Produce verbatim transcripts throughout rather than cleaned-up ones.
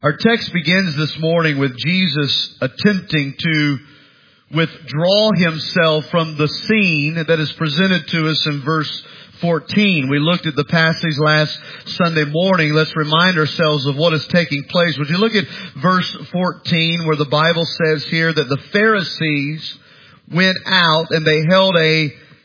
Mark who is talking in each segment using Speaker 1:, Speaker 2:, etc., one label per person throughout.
Speaker 1: Our text begins this morning with Jesus attempting to withdraw himself from the scene that is presented to us in verse fourteen. We looked at the passage last Sunday morning. Let's remind ourselves of what is taking place. Would you look at verse fourteen, where the Bible says here that the Pharisees went out and they held a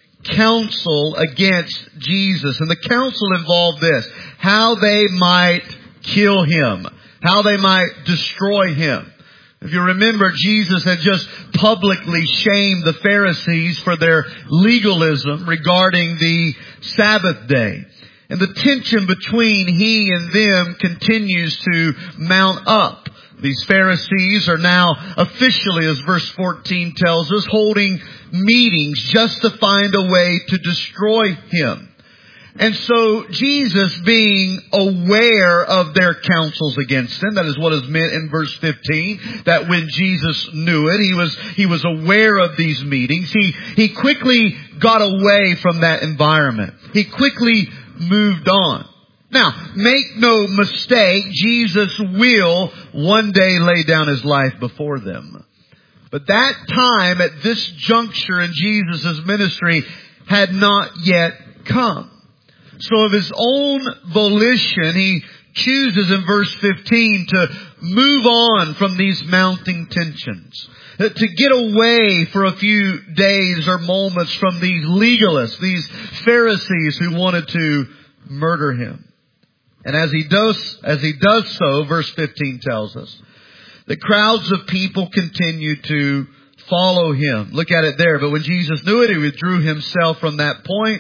Speaker 1: council against Jesus. And the council involved this: how they might kill him, how they might destroy him. If you remember, Jesus had just publicly shamed the Pharisees for their legalism regarding the Sabbath day. And the tension between he and them continues to mount up. These Pharisees are now officially, as verse fourteen tells us, holding meetings just to find a way to destroy him. And so Jesus, being aware of their counsels against him, that is what is meant in verse fifteen, that when Jesus knew it, he was, he was aware of these meetings. He, he quickly got away from that environment. He quickly moved on. Now, make no mistake, Jesus will one day lay down his life before them. But that time at this juncture in Jesus' ministry had not yet come. So of his own volition, he chooses in verse fifteen to move on from these mounting tensions. To get away for a few days or moments from these legalists, these Pharisees who wanted to murder him. And as he does, as he does so, verse fifteen tells us, the crowds of people continued to follow him. Look at it there. But when Jesus knew it, he withdrew himself from that point,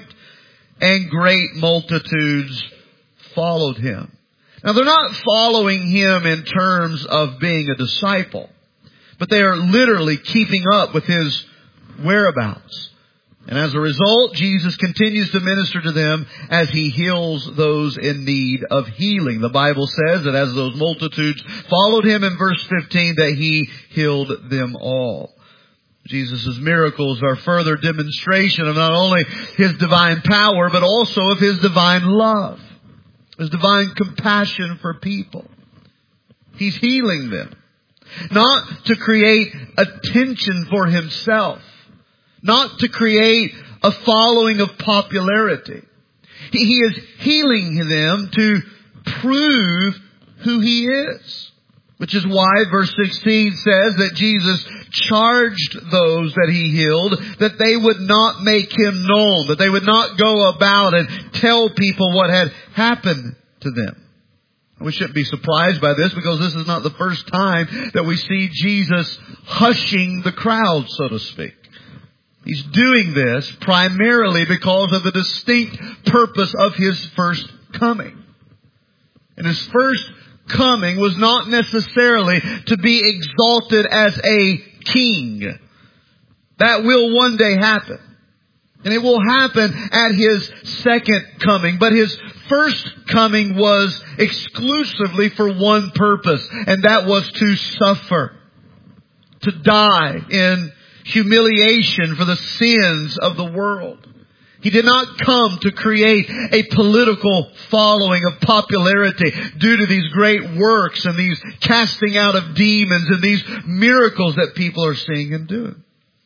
Speaker 1: and great multitudes followed him. Now, they're not following him in terms of being a disciple, but they are literally keeping up with his whereabouts. And as a result, Jesus continues to minister to them as he heals those in need of healing. The Bible says that as those multitudes followed him in verse fifteen, that he healed them all. Jesus' miracles are further demonstration of not only his divine power, but also of his divine love, his divine compassion for people. He's healing them, not to create attention for himself, not to create a following of popularity. He is healing them to prove who he is. Which is why verse sixteen says that Jesus charged those that he healed that they would not make him known, that they would not go about and tell people what had happened to them. We shouldn't be surprised by this, because this is not the first time that we see Jesus hushing the crowd, so to speak. He's doing this primarily because of the distinct purpose of his first coming. And his first coming was not necessarily to be exalted as a king. That will one day happen. And it will happen at his second coming. But his first coming was exclusively for one purpose, and that was to suffer, to die in humiliation for the sins of the world. He did not come to create a political following of popularity due to these great works and these casting out of demons and these miracles that people are seeing him doing.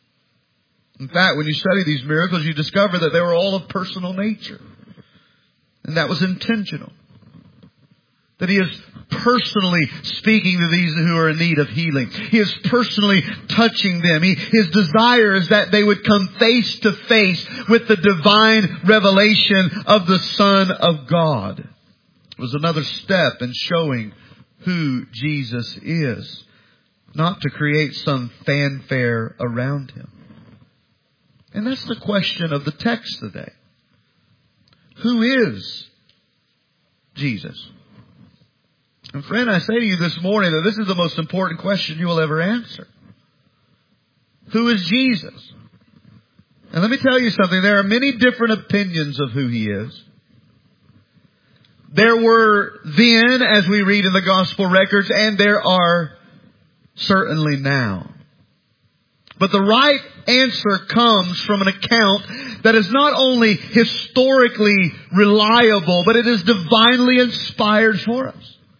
Speaker 1: In fact, when you study these miracles, you discover that they were all of personal nature. And that was intentional. That he is personally speaking to these who are in need of healing. He is personally touching them. He, his desire is that they would come face to face with the divine revelation of the Son of God. It was another step in showing who Jesus is, not to create some fanfare around him. And that's the question of the text today. Who is Jesus? And friend, I say to you this morning that this is the most important question you will ever answer. Who is Jesus? And let me tell you something. There are many different opinions of who he is. There were then, as we read in the gospel records, and there are certainly now. But the right answer comes from an account that is not only historically reliable, but it is divinely inspired for us.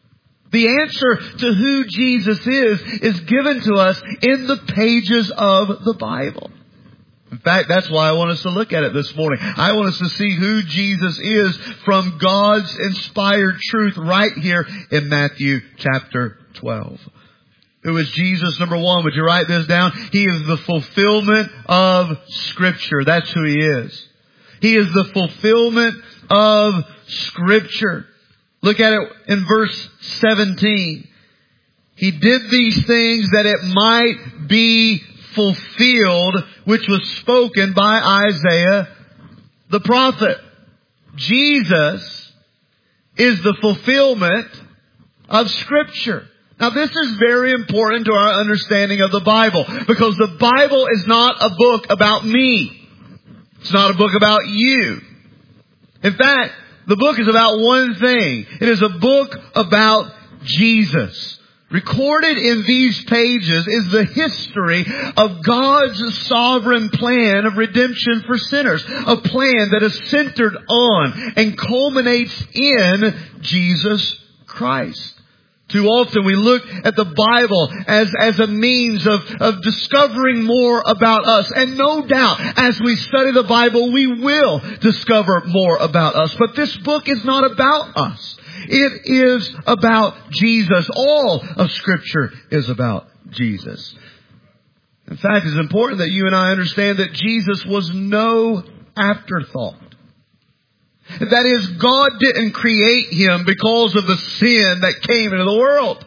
Speaker 1: The answer to who Jesus is is given to us in the pages of the Bible. In fact, that's why I want us to look at it this morning. I want us to see who Jesus is from God's inspired truth right here in Matthew chapter twelve. Who is Jesus? Number one, would you write this down? He is the fulfillment of Scripture. That's who He is. He is the fulfillment of Scripture. Look at it in verse seventeen. He did these things that it might be fulfilled, which was spoken by Isaiah the prophet. Jesus is the fulfillment of Scripture. Now this is very important to our understanding of the Bible, because the Bible is not a book about me. It's not a book about you. In fact, the book is about one thing. It is a book about Jesus. Recorded in these pages is the history of God's sovereign plan of redemption for sinners. A plan that is centered on and culminates in Jesus Christ. Too often we look at the Bible as, as a means of, of discovering more about us. And no doubt, as we study the Bible, we will discover more about us. But this book is not about us. It is about Jesus. All of Scripture is about Jesus. In fact, it's important that you and I understand that Jesus was no afterthought. That is, God didn't create Him because of the sin that came into the world.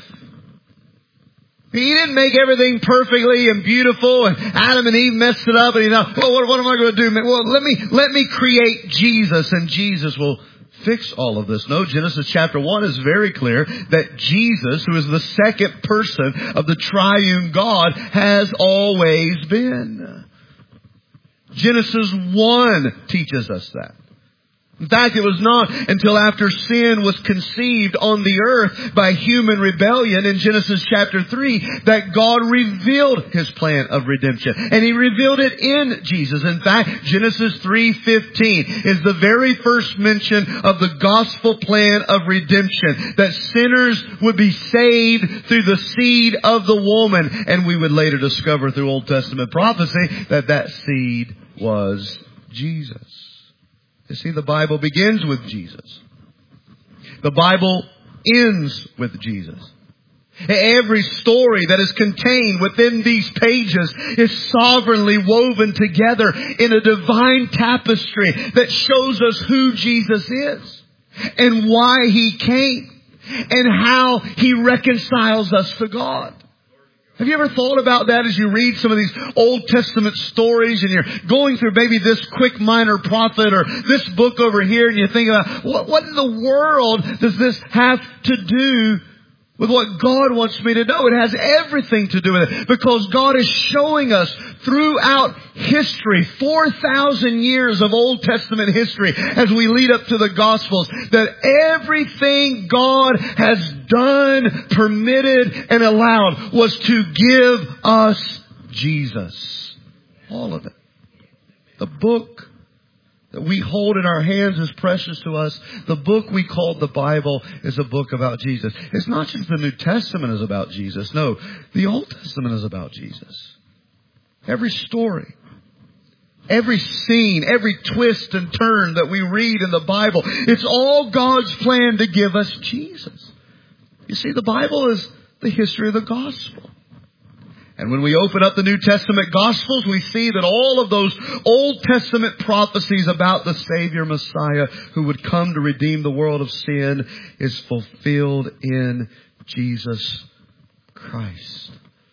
Speaker 1: He didn't make everything perfectly and beautiful, and Adam and Eve messed it up, and He thought, well, what, what am I going to do? Well, let me, let me create Jesus, and Jesus will fix all of this. No, Genesis chapter one is very clear that Jesus, who is the second person of the triune God, has always been. Genesis one teaches us that. In fact, it was not until after sin was conceived on the earth by human rebellion in Genesis chapter three that God revealed His plan of redemption. And He revealed it in Jesus. In fact, Genesis three fifteen is the very first mention of the gospel plan of redemption. That sinners would be saved through the seed of the woman. And we would later discover through Old Testament prophecy that that seed was Jesus. You see, the Bible begins with Jesus. The Bible ends with Jesus. Every story that is contained within these pages is sovereignly woven together in a divine tapestry that shows us who Jesus is and why He came and how He reconciles us to God. Have you ever thought about that as you read some of these Old Testament stories and you're going through maybe this quick minor prophet or this book over here, and you think about, what, what in the world does this have to do with what God wants me to know? It has everything to do with it, because God is showing us throughout history, four thousand years of Old Testament history as we lead up to the Gospels, that everything God has done, permitted, and allowed was to give us Jesus. All of it. The book that we hold in our hands is precious to us. The book we call the Bible is a book about Jesus. It's not just the New Testament is about Jesus. No, the Old Testament is about Jesus. Every story, every scene, every twist and turn that we read in the Bible, it's all God's plan to give us Jesus. You see, the Bible is the history of the gospel. And when we open up the New Testament Gospels, we see that all of those Old Testament prophecies about the Savior Messiah who would come to redeem the world of sin is fulfilled in Jesus Christ.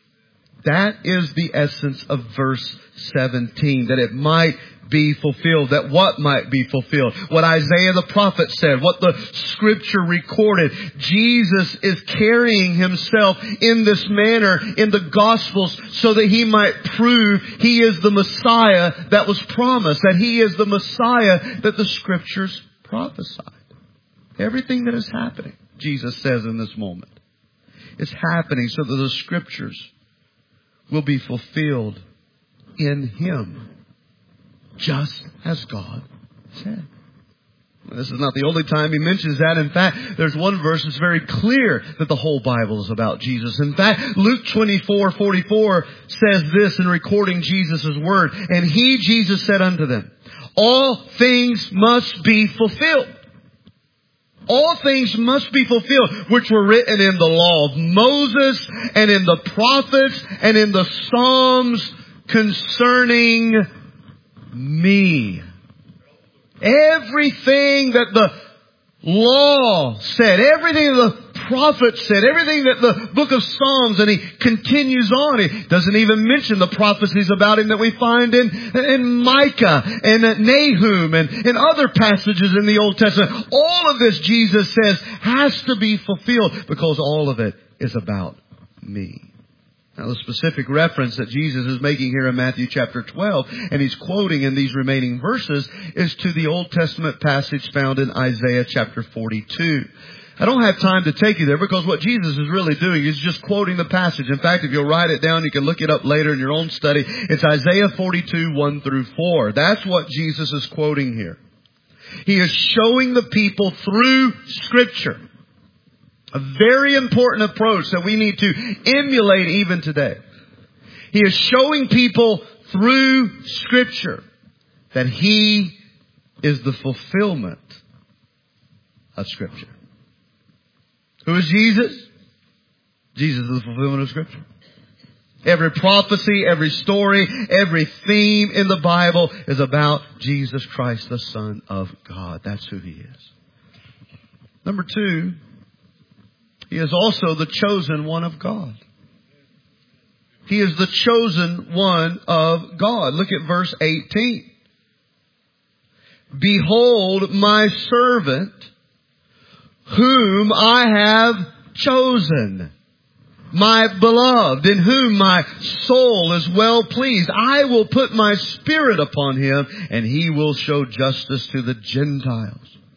Speaker 1: That is the essence of verse seventeen, that it might be fulfilled. That what might be fulfilled? What Isaiah the prophet said, what the Scripture recorded. Jesus is carrying Himself in this manner in the Gospels so that He might prove He is the Messiah that was promised, that He is the Messiah that the Scriptures prophesied. Everything that is happening, Jesus says in this moment, is happening so that the Scriptures will be fulfilled in Him, just as God said. This is not the only time he mentions that. In fact, there's one verse that's very clear that the whole Bible is about Jesus. In fact, Luke twenty-four forty-four says this in recording Jesus' word. And he, Jesus, said unto them, all things must be fulfilled. All things must be fulfilled, which were written in the law of Moses and in the prophets and in the Psalms concerning me. Everything that the law said, everything that the prophet said, everything that the book of Psalms, and he continues on. He doesn't even mention the prophecies about him that we find in, in Micah and Nahum and in other passages in the Old Testament. All of this, Jesus says, has to be fulfilled because all of it is about me. Now, the specific reference that Jesus is making here in Matthew chapter twelve, and he's quoting in these remaining verses, is to the Old Testament passage found in Isaiah chapter forty-two. I don't have time to take you there because what Jesus is really doing is just quoting the passage. In fact, if you'll write it down, you can look it up later in your own study. It's Isaiah forty-two, one through four. That's what Jesus is quoting here. He is showing the people through Scripture. A very important approach that we need to emulate even today. He is showing people through Scripture that He is the fulfillment of Scripture. Who is Jesus? Jesus is the fulfillment of Scripture. Every prophecy, every story, every theme in the Bible is about Jesus Christ, the Son of God. That's who He is. Number two, He is also the chosen one of God. He is the chosen one of God. Look at verse eighteen. Behold my servant, whom I have chosen, my beloved, in whom my soul is well pleased. I will put my Spirit upon him, and he will show justice to the Gentiles.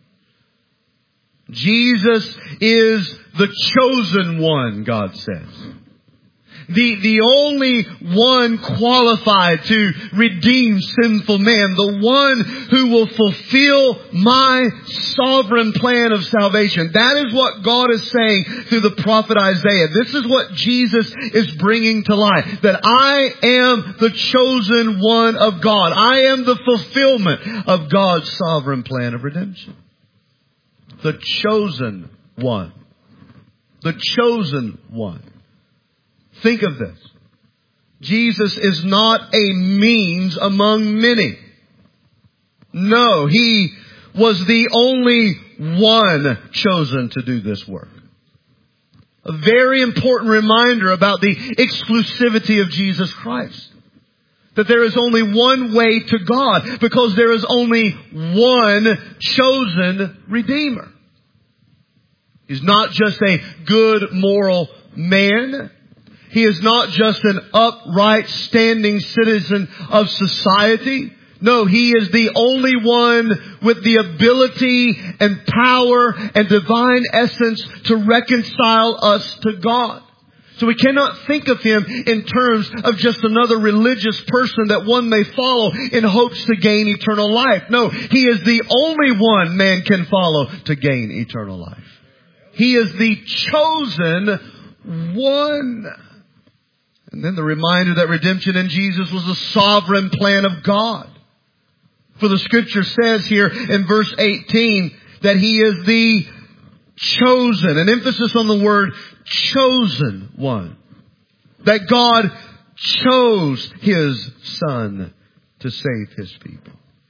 Speaker 1: Jesus is the chosen one, God says. The, the only one qualified to redeem sinful man. The one who will fulfill my sovereign plan of salvation. That is what God is saying through the prophet Isaiah. This is what Jesus is bringing to light. That I am the chosen one of God. I am the fulfillment of God's sovereign plan of redemption. The chosen one. The chosen one. Think of this. Jesus is not a means among many. No, He was the only one chosen to do this work. A very important reminder about the exclusivity of Jesus Christ. That there is only one way to God because there is only one chosen Redeemer. He's not just a good moral man. He is not just an upright, standing citizen of society. No, He is the only one with the ability and power and divine essence to reconcile us to God. So we cannot think of Him in terms of just another religious person that one may follow in hopes to gain eternal life. No, He is the only one man can follow to gain eternal life. He is the chosen one. And then the reminder that redemption in Jesus was the sovereign plan of God. For the Scripture says here in verse eighteen that He is the chosen. An emphasis on the word chosen one. That God chose His Son to save His people.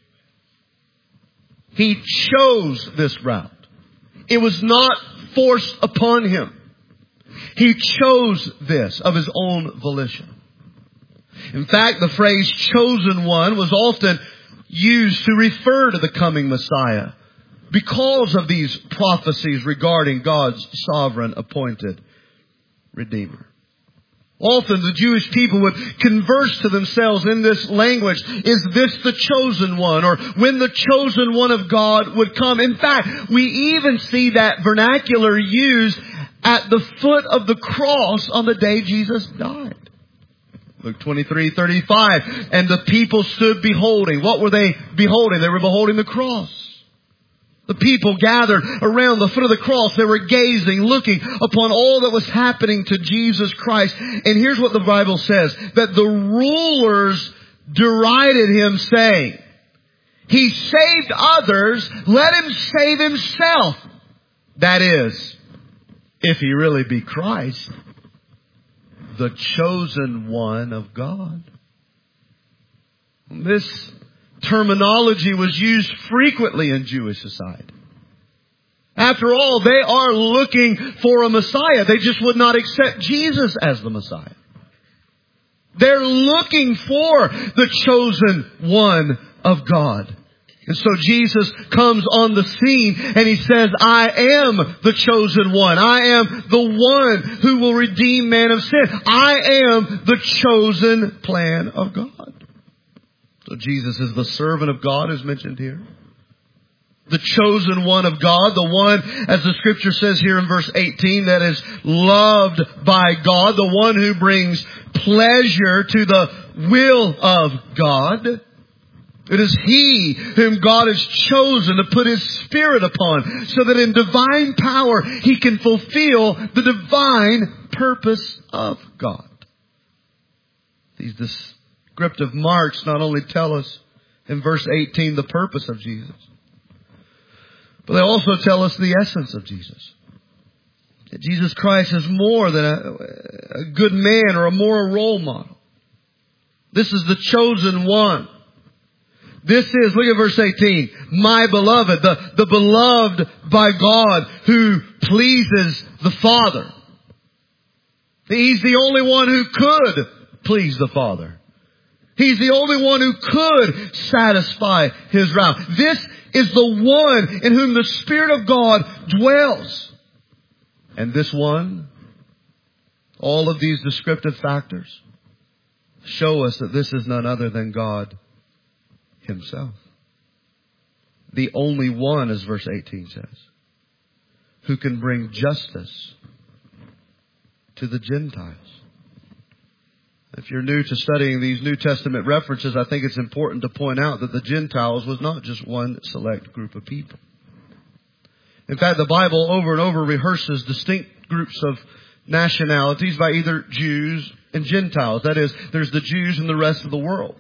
Speaker 1: He chose this route. It was not forced upon Him. He chose this of His own volition. In fact, the phrase chosen one was often used to refer to the coming Messiah because of these prophecies regarding God's sovereign appointed Redeemer. Often the Jewish people would converse to themselves in this language. Is this the chosen one? Or when the chosen one of God would come. In fact, we even see that vernacular used at the foot of the cross on the day Jesus died. Luke twenty-three thirty-five. And the people stood beholding. What were they beholding? They were beholding the cross. The people gathered around the foot of the cross. They were gazing, looking upon all that was happening to Jesus Christ. And here's what the Bible says, that the rulers derided him, saying, he saved others, let him save himself. That is, if he really be Christ, the chosen one of God. This terminology was used frequently in Jewish society. After all, they are looking for a Messiah. They just would not accept Jesus as the Messiah. They're looking for the chosen one of God. And so Jesus comes on the scene and he says, I am the chosen one. I am the one who will redeem man of sin. I am the chosen plan of God. So Jesus is the servant of God as mentioned here. The chosen one of God, the one, as the scripture says here in verse eighteen, that is loved by God, the one who brings pleasure to the will of God. It is He whom God has chosen to put His Spirit upon, so that in divine power He can fulfill the divine purpose of God. These descriptive marks not only tell us in verse eighteen the purpose of Jesus, but they also tell us the essence of Jesus. That Jesus Christ is more than a, a good man or a moral role model. This is the chosen one. This is, look at verse eighteen, my beloved, the, the beloved by God who pleases the Father. He's the only one who could please the Father. He's the only one who could satisfy His wrath. This is the one in whom the Spirit of God dwells. And this one, all of these descriptive factors show us that this is none other than God Himself. The only one, as verse eighteen says, who can bring justice to the Gentiles. If you're new to studying these New Testament references, I think it's important to point out that the Gentiles was not just one select group of people. In fact, the Bible over and over rehearses distinct groups of nationalities by either Jews and Gentiles. That is, there's the Jews and the rest of the world.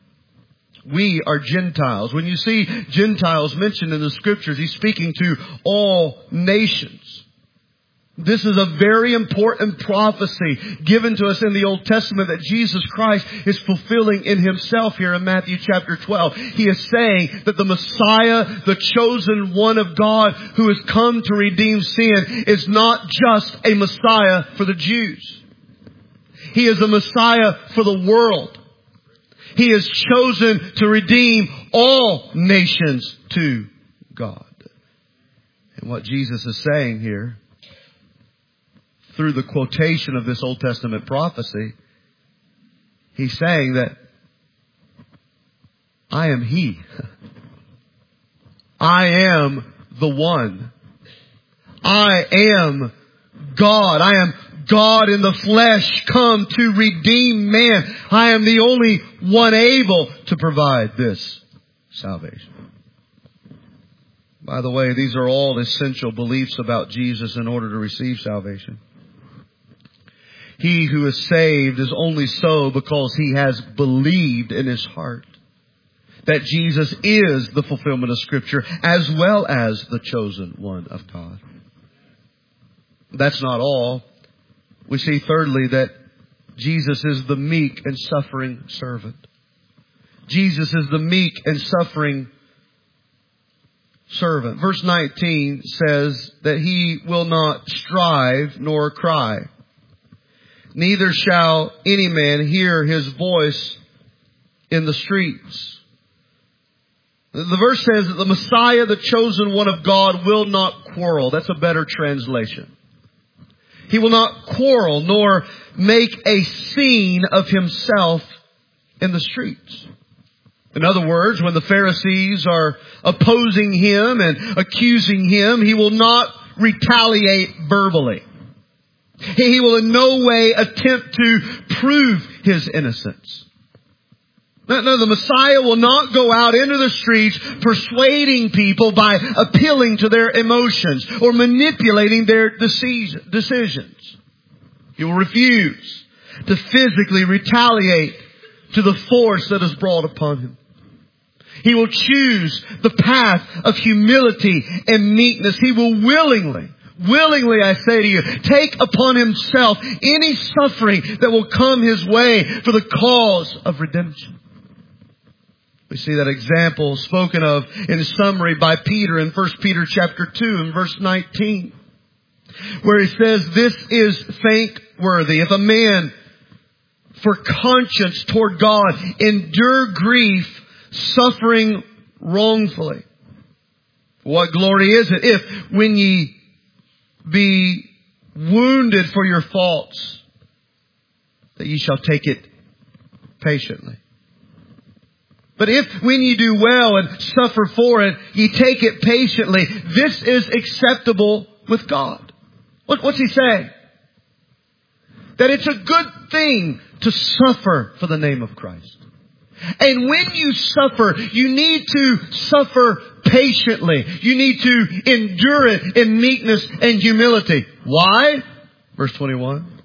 Speaker 1: We are Gentiles. When you see Gentiles mentioned in the Scriptures, He's speaking to all nations. This is a very important prophecy given to us in the Old Testament that Jesus Christ is fulfilling in Himself here in Matthew chapter twelve. He is saying that the Messiah, the chosen one of God who has come to redeem sin, is not just a Messiah for the Jews. He is a Messiah for the world. He is chosen to redeem all nations to God. And what Jesus is saying here, through the quotation of this Old Testament prophecy, He's saying that I am He. I am the one. I am God. I am God in the flesh, come to redeem man. I am the only one able to provide this salvation. By the way, these are all essential beliefs about Jesus in order to receive salvation. He who is saved is only so because he has believed in his heart that Jesus is the fulfillment of Scripture as well as the chosen one of God. That's not all. We see thirdly that Jesus is the meek and suffering servant. Jesus is the meek and suffering servant. Verse nineteen says that He will not strive nor cry. Neither shall any man hear His voice in the streets. The verse says that the Messiah, the chosen one of God, will not quarrel. That's a better translation. He will not quarrel nor make a scene of Himself in the streets. In other words, when the Pharisees are opposing Him and accusing Him, He will not retaliate verbally. He will in no way attempt to prove His innocence. No, no, the Messiah will not go out into the streets persuading people by appealing to their emotions or manipulating their decisions. He will refuse to physically retaliate to the force that is brought upon him. He will choose the path of humility and meekness. He will willingly, willingly, I say to you, take upon himself any suffering that will come his way for the cause of redemption. We see that example spoken of in summary by Peter in First Peter chapter two and verse nineteen, where he says, this is thankworthy. If a man for conscience toward God endure grief, suffering wrongfully. What glory is it if, when ye be wounded for your faults, that ye shall take it patiently. But if when ye do well and suffer for it, ye take it patiently, this is acceptable with God. What, what's he saying? That it's a good thing to suffer for the name of Christ. And when you suffer, you need to suffer patiently. You need to endure it in meekness and humility. Why? Verse twenty-one.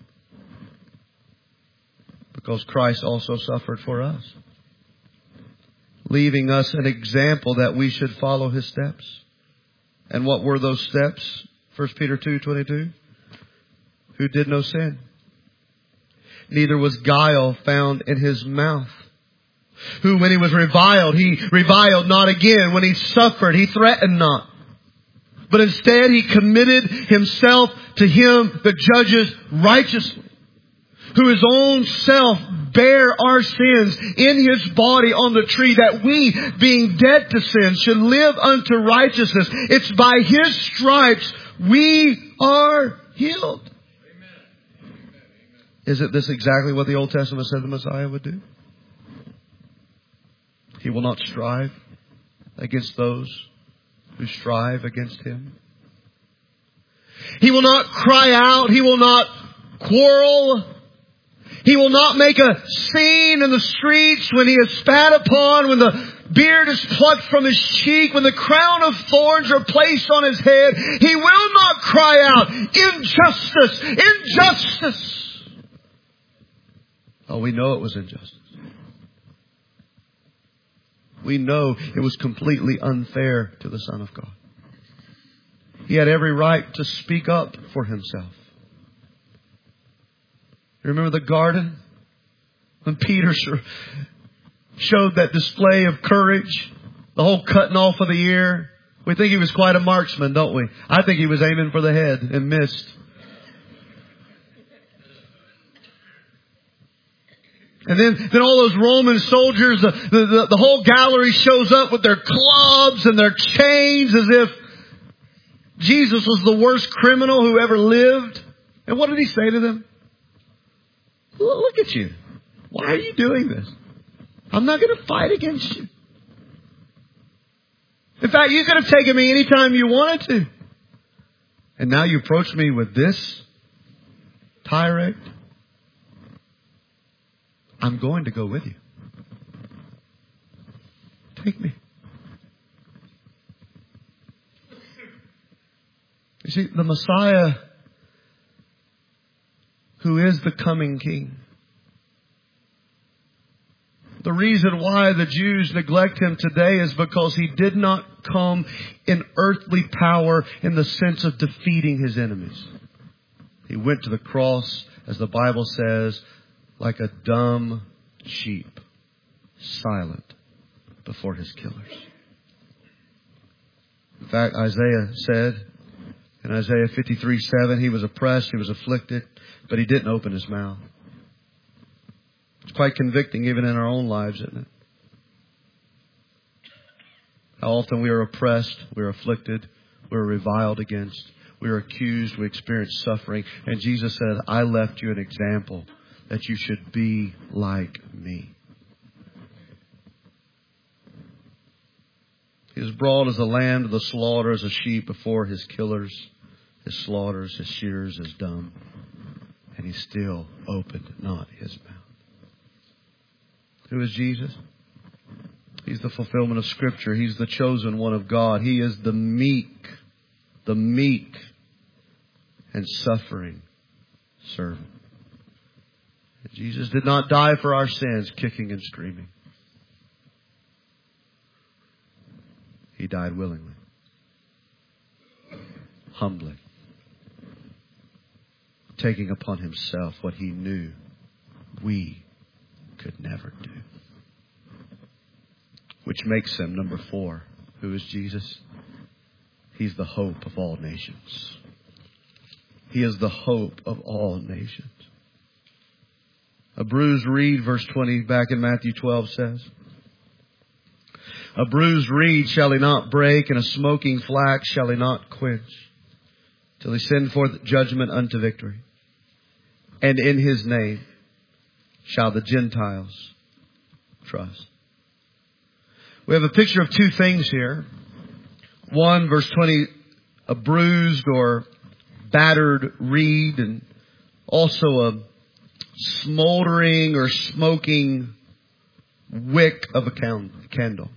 Speaker 1: Because Christ also suffered for us, leaving us an example that we should follow his steps. And what were those steps? First Peter two twenty-two. Who did no sin, neither was guile found in his mouth. Who, when he was reviled, he reviled not again. When he suffered, he threatened not. But instead, he committed himself to him that judges righteously. Who his own self bare our sins in his body on the tree, that we, being dead to sin, should live unto righteousness. It's by his stripes we are healed. Isn't this exactly what the Old Testament said the Messiah would do? He will not strive against those who strive against him. He will not cry out. He will not quarrel. He will not make a scene in the streets when he is spat upon, when the beard is plucked from his cheek, when the crown of thorns are placed on his head. He will not cry out, injustice, injustice. Oh, we know it was injustice. We know it was completely unfair to the Son of God. He had every right to speak up for himself. You remember the garden? When Peter showed that display of courage, the whole cutting off of the ear. We think he was quite a marksman, don't we? I think he was aiming for the head and missed. And then, then all those Roman soldiers, the, the, the, the whole gallery shows up with their clubs and their chains as if Jesus was the worst criminal who ever lived. And what did he say to them? Look at you. Why are you doing this? I'm not going to fight against you. In fact, you could have taken me anytime you wanted to. And now you approach me with this tirade. I'm going to go with you. Take me. You see, the Messiah, who is the coming King, the reason why the Jews neglect him today is because he did not come in earthly power in the sense of defeating his enemies. He went to the cross, as the Bible says, like a dumb sheep, silent before his killers. In fact, Isaiah said in Isaiah fifty-three seven, he was oppressed, he was afflicted, but he didn't open his mouth. It's quite convicting even in our own lives, isn't it? How often we are oppressed, we are afflicted, we are reviled against, we are accused, we experience suffering. And Jesus said, I left you an example that you should be like me. He was brought as a lamb to the slaughter, as a sheep before his killers, his slaughters, his shearers, his dumb. And he still opened not his mouth. Who is Jesus? He's the fulfillment of Scripture. He's the chosen one of God. He is the meek, the meek and suffering servant. Jesus did not die for our sins, kicking and screaming. He died willingly, humbly, taking upon Himself what He knew we could never do. Which makes Him, number four, who is Jesus? He's the hope of all nations. He is the hope of all nations. A bruised reed, verse twenty, back in Matthew twelve says, a bruised reed shall He not break, and a smoking flax shall He not quench, till He send forth judgment unto victory. And in His name shall the Gentiles trust. We have a picture of two things here. One, verse twenty, a bruised or battered reed, and also a smoldering or smoking wick of a candle.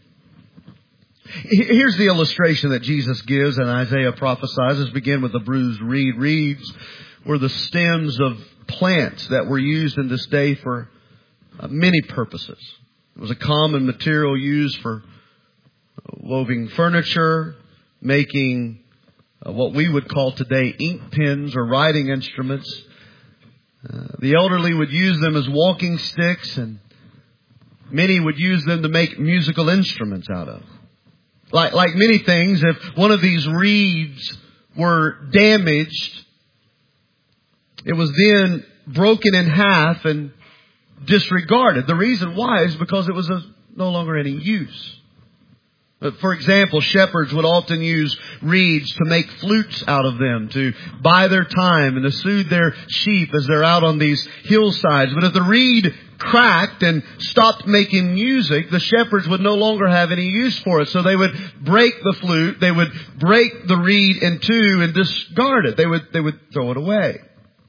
Speaker 1: Here's the illustration that Jesus gives and Isaiah prophesies. Let's begin with the bruised reed. Reeds were the stems of plants that were used in this day for many purposes. It was a common material used for woving furniture, making what we would call today ink pens or writing instruments. Uh, the elderly would use them as walking sticks, and many would use them to make musical instruments out of. Like, like many things, if one of these reeds were damaged, it was then broken in half and disregarded. The reason why is because it was of no longer any use. For example, shepherds would often use reeds to make flutes out of them, to buy their time and to soothe their sheep as they're out on these hillsides. But if the reed cracked and stopped making music, the shepherds would no longer have any use for it. So they would break the flute, they would break the reed in two and discard it. They would, they would throw it away.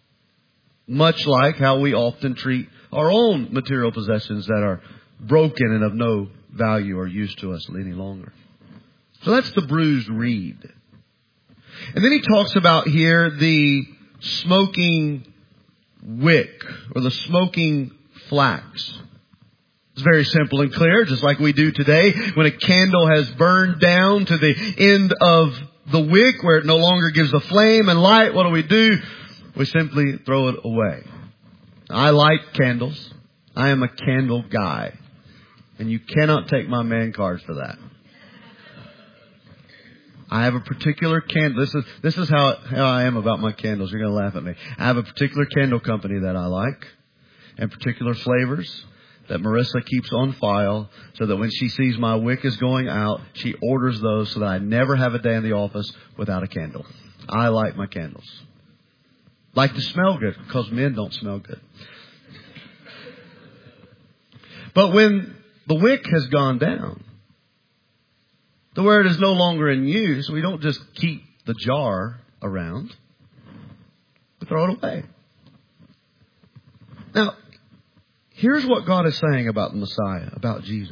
Speaker 1: Much like how we often treat our own material possessions that are broken and of no value or use to us any longer. So that's the bruised reed. And then he talks about here the smoking wick or the smoking flax. It's very simple and clear, just like we do today. When a candle has burned down to the end of the wick where it no longer gives a flame and light, what do we do? We simply throw it away. I like candles. I am a candle guy. And you cannot take my man card for that. I have a particular candle. This is, this is how, how I am about my candles. You're going to laugh at me. I have a particular candle company that I like, and particular flavors that Marissa keeps on file, so that when she sees my wick is going out, she orders those so that I never have a day in the office without a candle. I like my candles. Like to smell good, because men don't smell good. But when the wick has gone down to where it is no longer in use, we don't just keep the jar around. We throw it away. Now, here's what God is saying about the Messiah, about Jesus.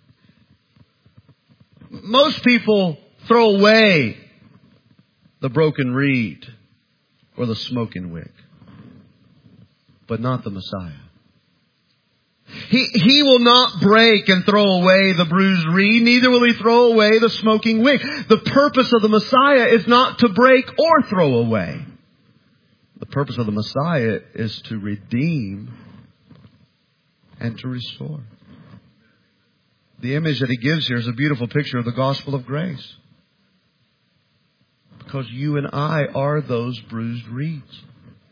Speaker 1: Most people throw away the broken reed or the smoking wick, but not the Messiah. He, he will not break and throw away the bruised reed, neither will He throw away the smoking wick. The purpose of the Messiah is not to break or throw away. The purpose of the Messiah is to redeem and to restore. The image that He gives here is a beautiful picture of the gospel of grace. Because you and I are those bruised reeds.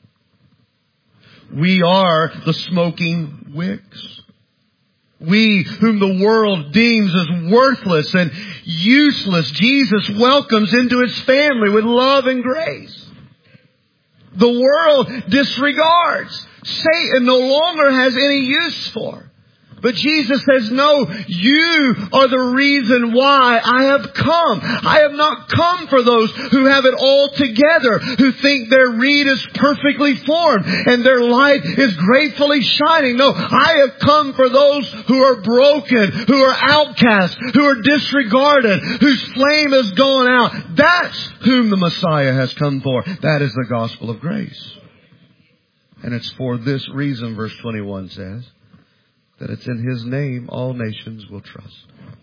Speaker 1: We are the smoking wicks. We, whom the world deems as worthless and useless, Jesus welcomes into His family with love and grace. The world disregards. Satan no longer has any use for. But Jesus says, no, you are the reason why I have come. I have not come for those who have it all together, who think their reed is perfectly formed and their light is gratefully shining. No, I have come for those who are broken, who are outcast, who are disregarded, whose flame has gone out. That's whom the Messiah has come for. That is the gospel of grace. And it's for this reason, verse twenty-one says, that it's in His name all nations will trust.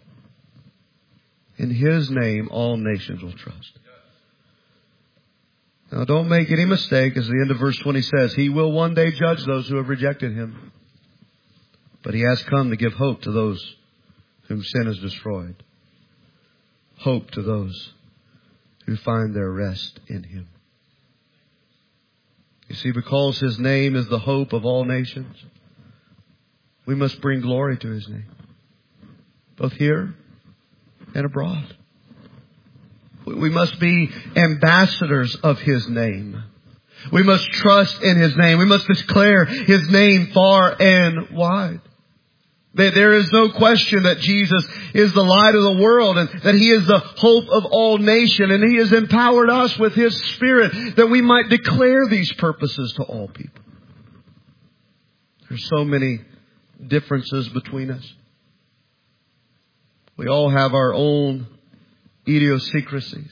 Speaker 1: In His name all nations will trust. Now don't make any mistake, as the end of verse twenty says, He will one day judge those who have rejected Him. But He has come to give hope to those whom sin has destroyed. Hope to those who find their rest in Him. You see, because His name is the hope of all nations, we must bring glory to His name, both here and abroad. We must be ambassadors of His name. We must trust in His name. We must declare His name far and wide. There is no question that Jesus is the light of the world and that He is the hope of all nations, and He has empowered us with His Spirit that we might declare these purposes to all people. There's so many differences between us. We all have our own idiosyncrasies.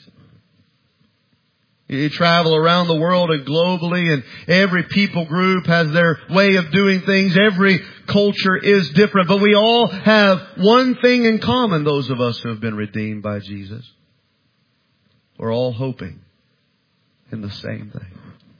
Speaker 1: You travel around the world and globally, and every people group has their way of doing things. Every culture is different, but we all have one thing in common, those of us who have been redeemed by Jesus. We're all hoping in the same thing.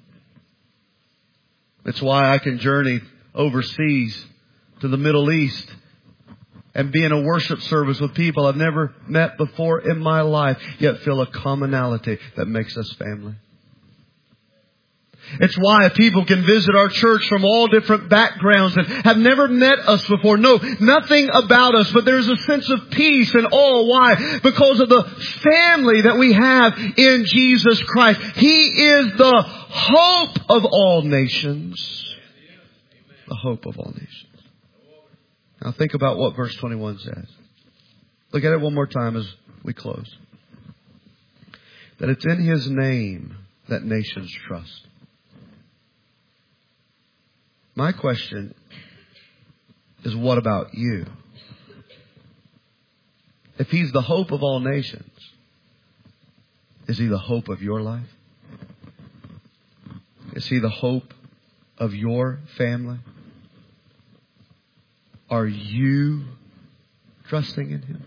Speaker 1: That's why I can journey overseas to the Middle East and be in a worship service with people I've never met before in my life, yet feel a commonality that makes us family. It's why people can visit our church from all different backgrounds and have never met us before. Know nothing about us, but there's a sense of peace and awe. Why? Because of the family that we have in Jesus Christ. He is the hope of all nations. The hope of all nations. Now think about what verse twenty-one says. Look at it one more time as we close. That it's in His name that nations trust. My question is, what about you? If He's the hope of all nations, is He the hope of your life? Is He the hope of your family? Are you trusting in Him?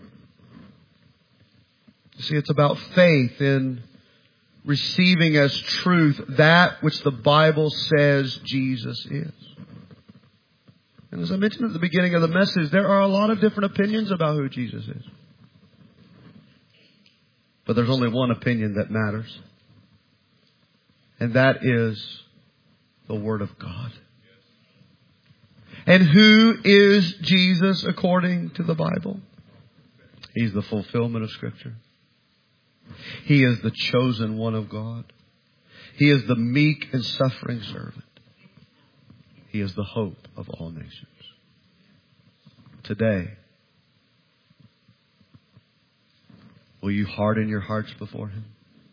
Speaker 1: You see, it's about faith in receiving as truth that which the Bible says Jesus is. And as I mentioned at the beginning of the message, there are a lot of different opinions about who Jesus is. But there's only one opinion that matters. And that is the Word of God. And who is Jesus according to the Bible? He's the fulfillment of Scripture. He is the chosen one of God. He is the meek and suffering servant. He is the hope of all nations. Today, will you harden your hearts before Him?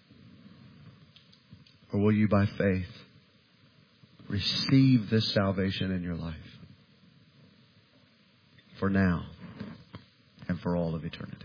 Speaker 1: Or will you by faith receive this salvation in your life? For now and for all of eternity.